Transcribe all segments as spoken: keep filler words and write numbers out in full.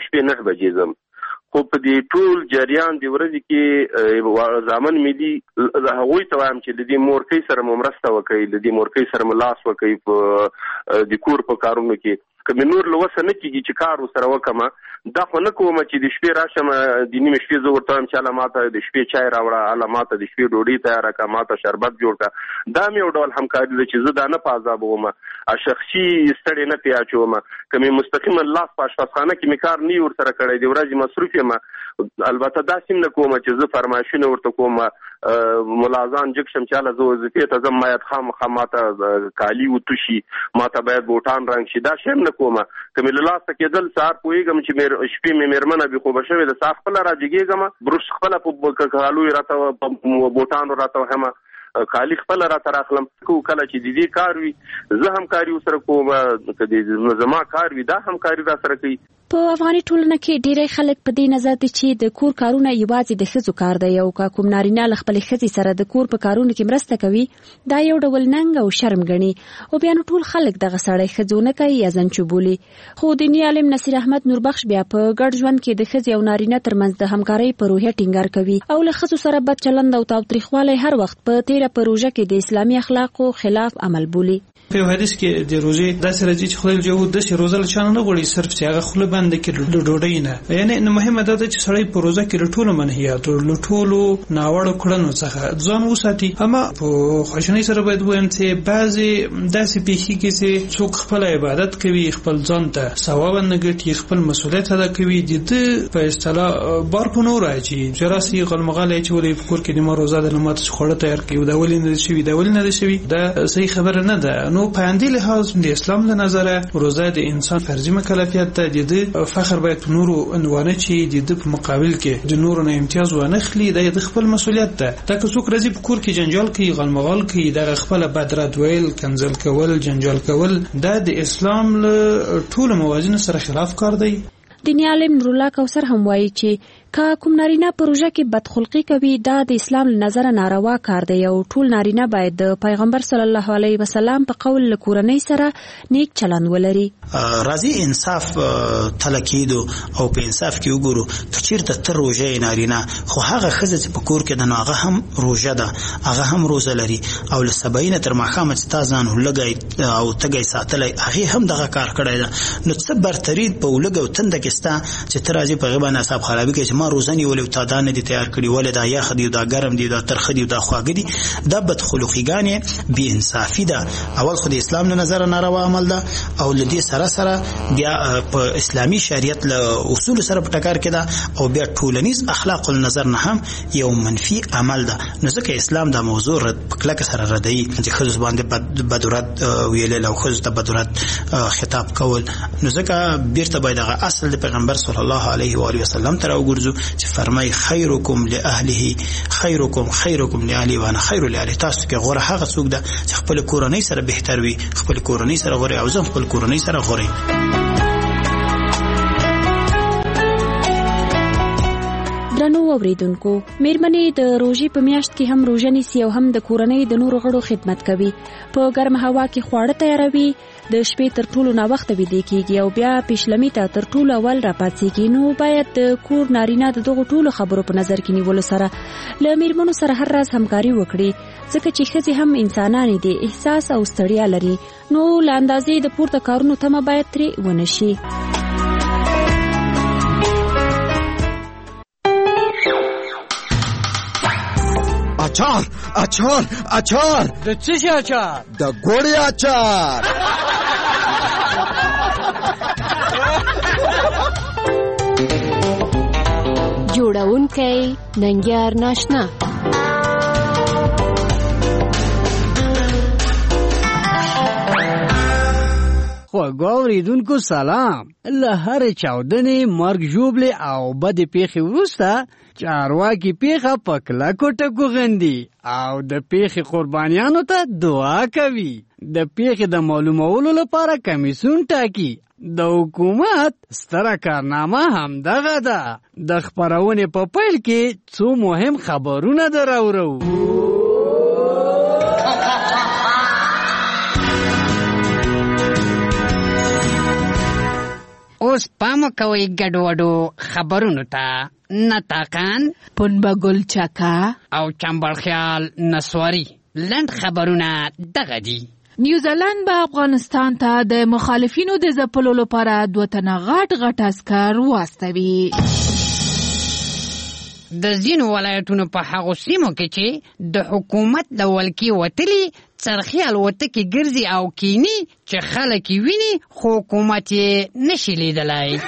شپې نه بجې ځم. خو په دې ټول جریان د ورځې کې زامن مې دي هغوی ته وایم چې د دې مورکۍ سره مو مرسته وکړئ، د دې مورکۍ سره مو لاس وکړئ په د کور په کارونو کې. که مې نور له وسه نه کېږي چې کار ورسره وکړم، دا خو نه کوم چې د شپې راشم د نیمې شپې زه ورته وایم چې هله ماته د شپې چای راوړه، هله ماته د شپې ډوډۍ تیاره کړه، ماته شربت جوړ کړه. دا مې یو ډول همکاري ده چې زه دا نه په عذاب وم، شخصي ستړی نه پې اچوم. که مې مستقیما لاس په اشپزخانه کې مې کار نه ورسره کړی، د ورځې مصروف یم. البته داسې هم نه کوم چې زه فرمایشونه ورته کوم ملازان جګ شم چې هله زه وظیفې ته ځم، باید خامخا ماته کالي وتوشي، ماته باید بوټان رنګ شي، دا شی هم نه کوم. که مې له لاسه کېدل سهار پوهېږم چې شپې مې مېرمنه بې خوبه شوې ده، سهار خپله را جګېږم، بروش خپله په کالو یې راته په بوټانو راته وهمه، کالي خپله راته راخلم. کله چې د دې کار وي زه همکاري ورسره کوم، که د زما کار وي دا همکاري را سره کوي. په افغاني ټولنه کې ډېری خلک په دې نظر دي چې د کور کارونه یوازې د ښځو کار دی، او که کوم نارینه له خپلې ښځې سره د کور په کارونو کې مرسته کوي دا یو ډول ننګ او شرم ګڼي، او بیا نو ټول خلک دغه سړی ښځونه کوي یا زنچو بولي. خو دیني عالم نصیر احمد نوربخش بیا په ګډ ژوند کې د ښځې او نارینه ترمنځ د همکارۍ په روحیه ټینګار کوي، او له ښځو سره بد چلند او تاوتریخوالی هر وخت په تیره پروژه کې د اسلامي اخلاقو خلاف عمل بولي. په حدیث کې د روزې داسې راځي چې خدای جل جلاله داسې روزه له چا نه غواړي صرف چې هغه خوله بنده کړي له ډوډۍ نه. یعنې مهمه ده چې سړی په روزه کې له ټولو منهیاتو له ټولو ناوړه کړنو څخه ځان وساتي. اما په خواشینۍ سره باید ووایم چې بعضې داسې پېښېږي چې څوک خپل عبادت کوي، خپل ځان ته ثواب نه ګټي، خپل مسؤلیت ادا کوي، د ده په اصطلاح بار په نور اچي چې راسي غلمغالی اچولې په کور کې د ما روزه ده، له ما ته خواړه تیار کړي، دا ولې نه ده شوي، دا ولې نه ده شوي، دا صحیح خبره نه ده. نو په همدې لحاظ د اسلام له نظره روزه د انسان فرضي مکلفیت ده، د ده فخر باید په نورو ونه چې د ده په مقابل کې د نورو نه امتیاز ونه خلي، دا د خپل مسؤلیت ده. دا که څوک راځي په کور کې جنجال کوي، غلمغال کوي، دغه خپله بد رد ویل، کنځل کول، جنجال کول، دا د اسلام له ټولو موازینو سره خلاف کار دی. دیني عالم نورالله کوثر هم وایي چې که کوم نارینه پروژه کې بدخلقي کوي دا د اسلام له نظره ناروا کار دی، او ټول نارینه باید د پیغمبر صلی الله علیه وسلم په قول له کورنۍ سره نیک چلند ولري. راځي انصاف تله کېدو او په انصاف کې وګورو که چېرته ته روژه یې نارینه، خو هغه ښځه چې په کور کې ده نو هغه هم روژه ده، هغه هم روزه لري، او له سبعینه تر ماښامه چې تا ځان لږی او تږی ساتلی هغې هم دغه کار کړی ده. نو څه برتري په لږ او تنده کې ستا چې ته راځي په هغې باندې اعصاب خرابي کوي چې ما روزه نیولې او تا دا نه دي تیار کړي، ولې دا یخ دي، دا ګرم دي، دا ترخه دي، دا خواږه دي. دا بدخلقیګانې بې انصافي ده. اول خو د اسلام له نظره ناروا عمل ده، او له دې سره سره بیا په اسلامي شریعت له اصولو سره په ټکر کې ده، او بیا ټولنیز اخلاقو له نظر نه هم یو منفي عمل ده. نو ځکه اسلام دا موضوع په کلکه سره ردوي چې ښځو باندې بدورت ویلل او ښځو ته بدورت خطاب کول. نو ځکه بیرته باید هغه اصل د پیغمبر صلی الله علیه و آله وسلم ته راوګرځو چې فرمای خیرکم لاهله خیرکم خیرکم لاهله وانا خیر لاهله. تاسو کې غوره هغه څوک ده چې خپل کورنۍ سره بهتر وي، خپل کورنۍ سره غوره، او زه خپل کورنۍ سره غوره. درنو اوریدونکو، میرمنې د روژې په میاشت کې هم روژه نیسي او هم د کورنۍ د نورو غړو خدمت کوي. په ګرمه هوا کې خواړه تیاروي، د شپې تر ټولو ناوخته ویده کېږي او بیا پیشلمي ته تر ټولو اول راپاڅېږي. نو باید د کور نارینه د دغو ټولو خبرو په نظر کې نیولو سره له میرمنو سره هر راز همکاري وکړي، ځکه چې ښځې هم انسانانې دي، احساس او ستړیا لري. نو له اندازې د پورته کارونو تمه باید ترې ونه شي. اچار اچار اچار د څه شي اچار؟ د ګوړې اچار. جوړونکی ننګیار ناشنا. خوږو اوریدونکو سلام. له هرې چاودنې، مرګ ژوبلې او بدې پیښې وروسته چارواکي پیښه په کلکو ټکو غندي او د پیښې قربانیانو ته دعا کوي. د پیښې د معلومولو لپاره کمیسیون ټاکي. د حکومت ستره کارنامه هم دغه ده. د خپرونې په پیل کې څو مهم خبرونه دراوړو. اوس پام کوئ ګډوډو خبرونو ته. نطاقان پنبه ګل چکا او چمبل خیال نسواری لنډ خبرونه دغه دي. نیوزیلند به افغانستان ته د مخالفینو د ځپلو لپاره دوه تنه غټ غټ عسکر واستوي. د ځینو ولایتونو په هغو سیمو کې چې د حکومت له ولکې وتلي څرخي الوتکې ګرځي او کینی چې خلک یې ویني خو حکومت یې نشي لیدلی.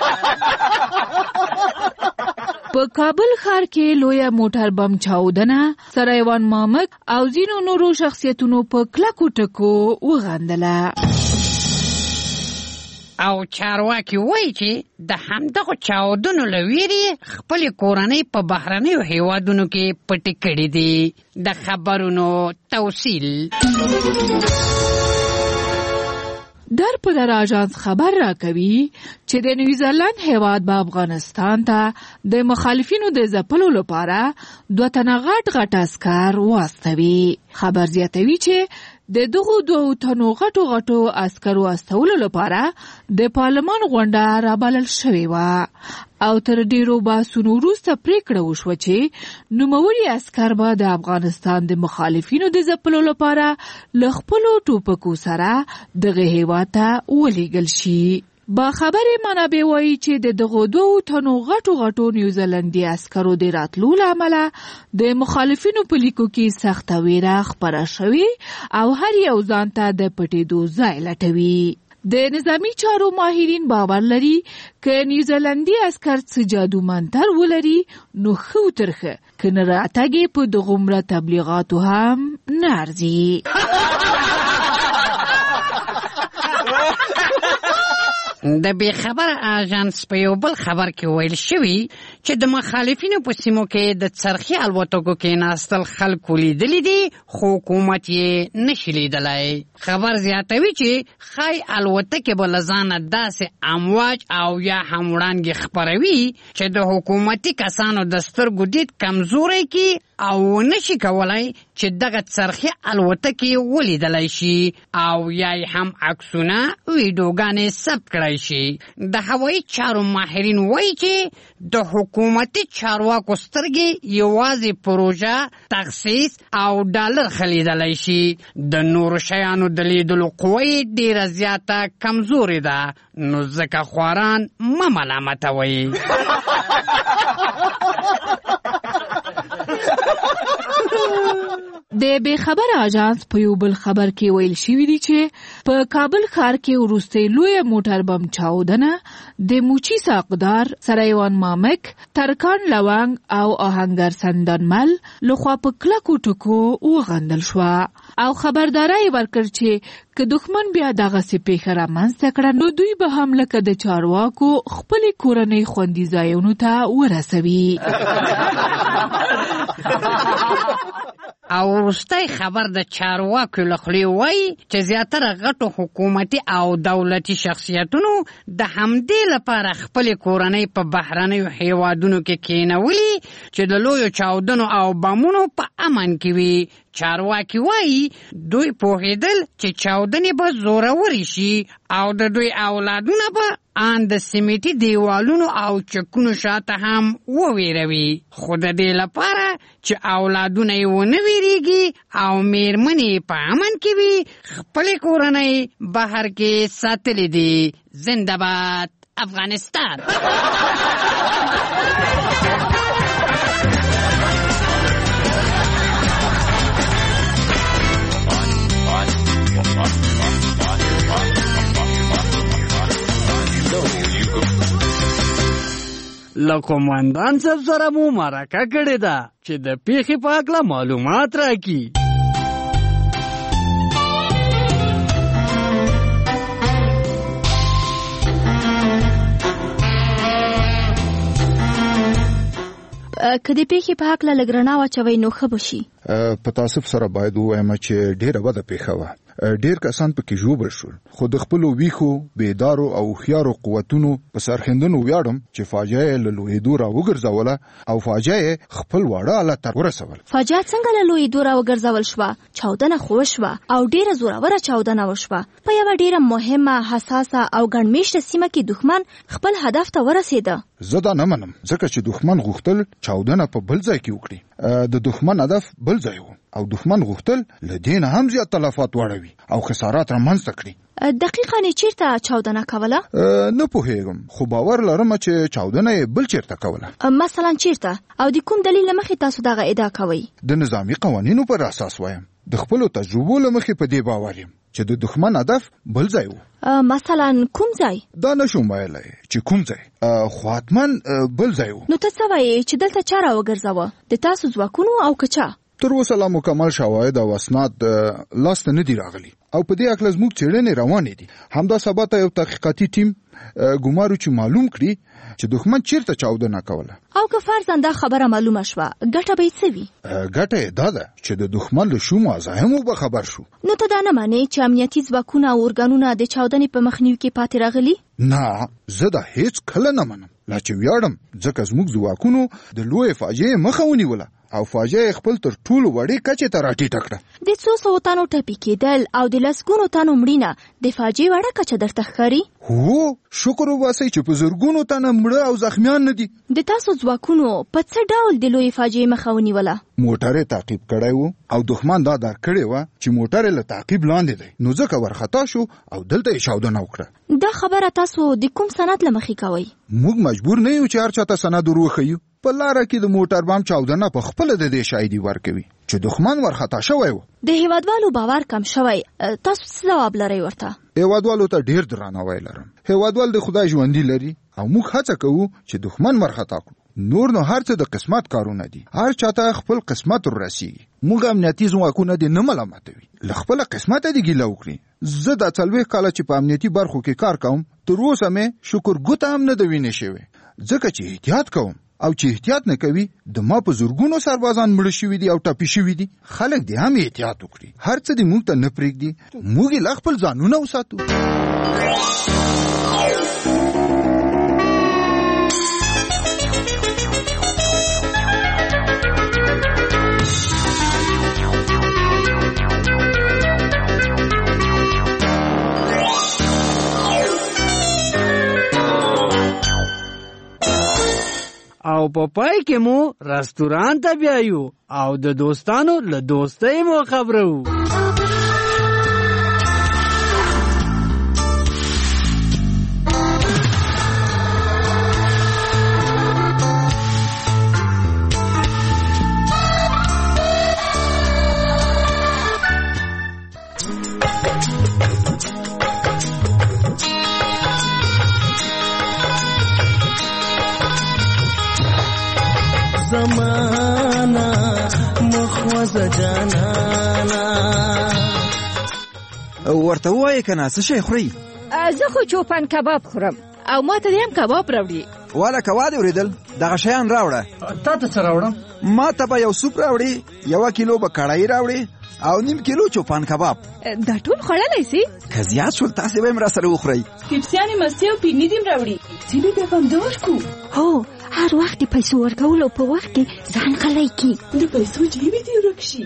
په کابل ښار کې لویه موټر بم چاودنه سرایوان مامک او ځینو نورو شخصیتونو په کلکو ټکو وغندله. او چارواکي وایي چې د همدغو چاودنو له ویرې خپلې کورنۍ په بهرنیو هیوادونو کې پټې کړې دي. د خبرونو توصیل در په در آژانس خبر را کوي چې د نیوزیلند هیواد به افغانستان ته د مخالفینو د ځپلو لپاره دوه تنه غټ غټ عسکر واستوي. خبر زیاتوي چې د دغو دوو تنو غټو غټو عسکرو استولو لپاره د پارلمان غونډه رابلل شوې وه او تر ډیرو بحثونو وروسته پریکړه وشوه چې نوموړي عسکر به د افغانستان د مخالفینو د ځپلو لپاره له خپلو ټوپکو سره دغه هیواد ته ولیږل شي. با خبرې منابع وایي چې د دغو دوو تنو غټو غټو نیوزیلندي عسکرو د راتلو له امله د مخالفینو په لیکو کې سخته ویره خپره شوې او هر یو ځان ته د پټېدو ځای لټوي. د نظامی چارو ماهرین باور لري که نیوزیلندي عسکر څه جادو منتر ولري نو ښه وترخه که نه راتګ یې په دغومره تبلیغاتو هم نه ارزي. د بې خبره آژانس په یو بل خبر کې ویل شوي چې د مخالفینو په سیمو کې د څرخي الوتکو کېناستل خلکو لیدلی دي خو حکومت یې نشي لیدلی. خبر زیاتوي چې ښایي الوتکې به له ځانه داسې امواج او یا هم وړانګې خپروي چې د حکومتي کسانو د سترګو دید کمزوری کړي او نشي کولای چې دغه څرخي الوتکې ولیدلی شي او یا هم عکسونه ویډیوګانې ثبت کړی شي. د هوایي چارو ماهرین وایي چې د حکومتي چارواکو سترګې یوازې پروژه تخصیص او ډالر خلیدلی شي. د نورو شیانو د لیدلو قوه یې ډیره زیاته کمزورې ده نو ځکه خواران مه ملامتوئ. د بې خبر آژانس په یو بل خبر کې ویل شوي دي چې په کابل ښار کې وروستۍ لویه موټر بم چاودنه د موچي ساقدار سرایوان مامک، ترکان لونګ او آهنګر سندانمل لخوا په کلکو ټکو وغندل شوه او خبرداری ورکړ چې که دښمن بیا دغسې پیښه رامنځته کړه نو دوی به هم لکه د چارواکو خپلې کورنۍ خوندي ځایونو ته ورسوي. او وروستی خبر د چارواکو له خولې وایي چې زیاتره غټو حکومتي او دولتي شخصیتونو د همدې لپاره خپلې کورنۍ په بهرنیو هیوادونو کې کېنولي چې د لویو چاودنو او بمونو په امن کې وي. چارواکي وایي دوی پوهېدل چې چاودنې به زورورې شي او د دوی اولادونه به ان د سیمټي دیوالونو او چکونو شاته هم وویروي خو د دې لپاره چې اولادونه یې ونه ویریږي او میرمنې په امن کې وي خپلې کورنۍ بهر کې ساتلې دي. زنده باد افغانستان. له قوماندان صاحب سره مو مرکه کړې ده چې د پیښې په هکله معلومات راکړي. که د پیښې په هکله لږ رڼا واچوئ نو ښه به شي. په تاسف سره باید ووایم چې ډېره بده پیښه وه. ډیر کسان پکې ژوبل شول، خو د خپلو ویښو بیدارو او هوښیارو قوتونو په سرښندنو ویاړم چې فاجعه یې له لویېدو راوګرځوله او فاجعه یې خپل واړه حالت ته ورسول. فاجعه څنګه له لویېدو راوګرځول شوه؟ چاودنه خو وشوه او ډیره زوروره چاودنه وشوه. په یوه ډیره مهمه، حساسه او ګڼمېشته سیمه کې دښمن خپل هدف ته ورسېده. زه دا نه منم، ځکه چې دښمن غوښتل چاودنه په بل ځای کې وکړي. د دښمن هدف بل ځای و او دښمن غوښتل له دې نه هم زیات تلفات واړوي او خسارات رامنځته کړي. دقیقاً چیرته چاودنه کوله؟ نه پوهېږم، خو باور لرم چې چاودنه یې بل چیرته کوله. مثلا چیرته؟ او د کوم دلیل له مخې تاسو دغه ادعا کوئ؟ د نظامي قوانینو پر اساس وایم. د خپلو تجربو له مخې په دې باور یم چې د دښمن هدف بل ځای و. مثلا کوم ځای؟ دا نشم ویلی چې کوم ځای، خو حتما بل ځای و. نو ته څه وایې چې دلته چا راوګرځوه؟ د تاسو ځواکونو او که چا؟ تر اوسه لا مکمل شواهد او اسناد لاسته نه دي راغلي او په دې اړه زموږ څېړنې روانې دي. همدا سبا ته یو تحقیقاتي ټیم ګمارو چې معلوم کړي چې دښمن چیرته چاودنه کوله. او که فرضاً دا خبره معلومه شوه، ګټه به یې څه وي؟ ګټه یې دا ده چې د دښمن له شومو عزایمو به خبر شو. نو ته دا نه منې چې امنیتي ځواکونه او ارګانونه د چاودنې په مخنیوي کې پاتې راغلي؟ نه، زه دا هیڅ کله نه منم. لا چې ویاړم ځکه زموږ ځواکونو د لویې فاجعې مخه ونیوله او فاجعه خپل تر ټولو وړې کچې ته راټیټه کړه. د څو سوو تنو ټپي کېدل او د لسګونو تنو مړینه د فاجعې وړه کچه درته ښکاري؟ هو، شکر وباسئ چې په زرګونو تنه مړه او زخمیان نه دي. د تاسو ځواکونو په څه ډول د لویې فاجعې مخه ونیوله؟ موټر یې تعقیب کړی و او دښمن دا درک کړې وه چې موټر یې له تعقیب لاندې دی، نو ځکه ورخطا شو او دلته یې چاودنه وکړه. دا خبره تاسو د کوم سند له مخې کوئ؟ موږ مجبور نه یو چې هر چاته سند ور وښیو. په لاره کې د موټر بم چاودنه په خپله د دې شاهدي ورکوي چې دښمن ورخطا شوی و. د هیوادوالو باور کم شوی، تاسو څه ځواب لرئ ورته؟ هیوادوالو ته ډیر درناوی لرم. هیوادوال د خدای ژوندي لري او موږ هڅه کوو چې دښمن ورخطا کړو. نور نو هر څه د قسمت کارونه دي، هر چاته خپل قسمت ورسیږي. موږ امنیتي ځواکونه دې نه ملامتوي، له خپله قسمته دې ګیله وکړي. زه دا څلوېښت کاله چې په امنیتي برخو کې کار کوم، تر اوسه مې شکر ګوته هم نه ده وینې شوې، ځکه چې احتیاط کوم. او چې احتیاط نه کوي، د ما په زرګونو سربازان مړه شوي دي او ټپي شوي دي. خلک دې هم احتیاط وکړي، هر څه دې موږ ته نه پرېږدي، موږ یې لا خپل ځانونه وساتو. او په پای کې مو رستوران ته بیایو او د دوستانو له دوستۍ مو خبرو. زمانہ مخوز جانانا ورته وایې کنه څه شی خوري؟ زه خو چوپان کباب خورم او ما ته هم کباب راوړي. والا کوا دې اورېدل؟ دغه شیان راوړه. تا ته څه راوړم؟ ما ته به یو سوپ راوړي، یوه کیلو به کړایي راوړي او نیم کیلو چوپان کباب. دا ټول خوړلی سي؟ که زیات شول تاسې به هم راسره وخورئ. پیپسیانې مستې او پیرني دې هم راوړي. ځینې بیا به همدا ورکړو. هو، هر وخت د پیسو ورکولو په وخت کې ځان غلی کړي، د پیسو جیبې دې ورک شي.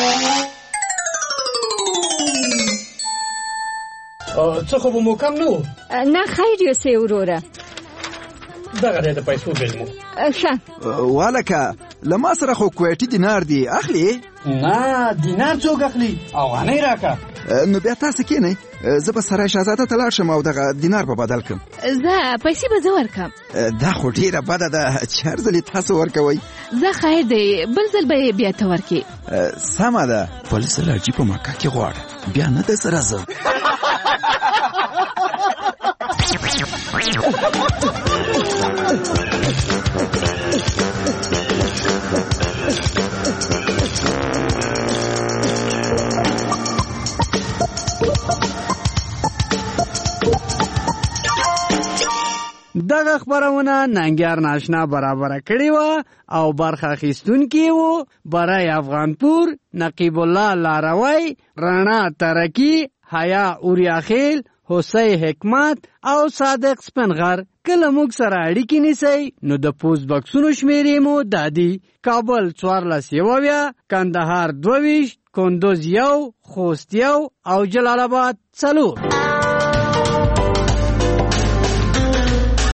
څه خو به مو کم نه و؟ نه خیر یوسې وروره، دغه دی د پیسو بیل مو. ښه والکه له ما سره خو کویټي دینار دی، اخلي؟ نه، دینار څوک اخلي؟ افغانۍ راکه. نو بیا تاسې کېنئ، زه به سرای شهزاده ته لاړ شم او دغه دینار به بدل کړم. زه پیسې به زه ورکړم. دا خو ډېره بده ده چې هر ځل یې تاسو ورکوئ. زه خیر دی، بل ځل به یې بیا ته ورکړې. سمه ده، بل ځل راځي په مکه کې غواړه، بیا نه ده سره زه. دغه خبرونه ننګیار ناشنا برابر کړی و او برخه اخیستونکي وو برای افغانپور، نقیب الله لاروی، رانا ترکی، حیا اوریاخیل، حسین حکمت او صادق سپنغر. کله موږ سره اړیکې نیسئ نو د پوسټ بکسونو شمیرې مو دادي: کابل څوارلس یو اویا، کندهار دوه ویشت، کندوز یو، خوست یو او جلال آباد څلور.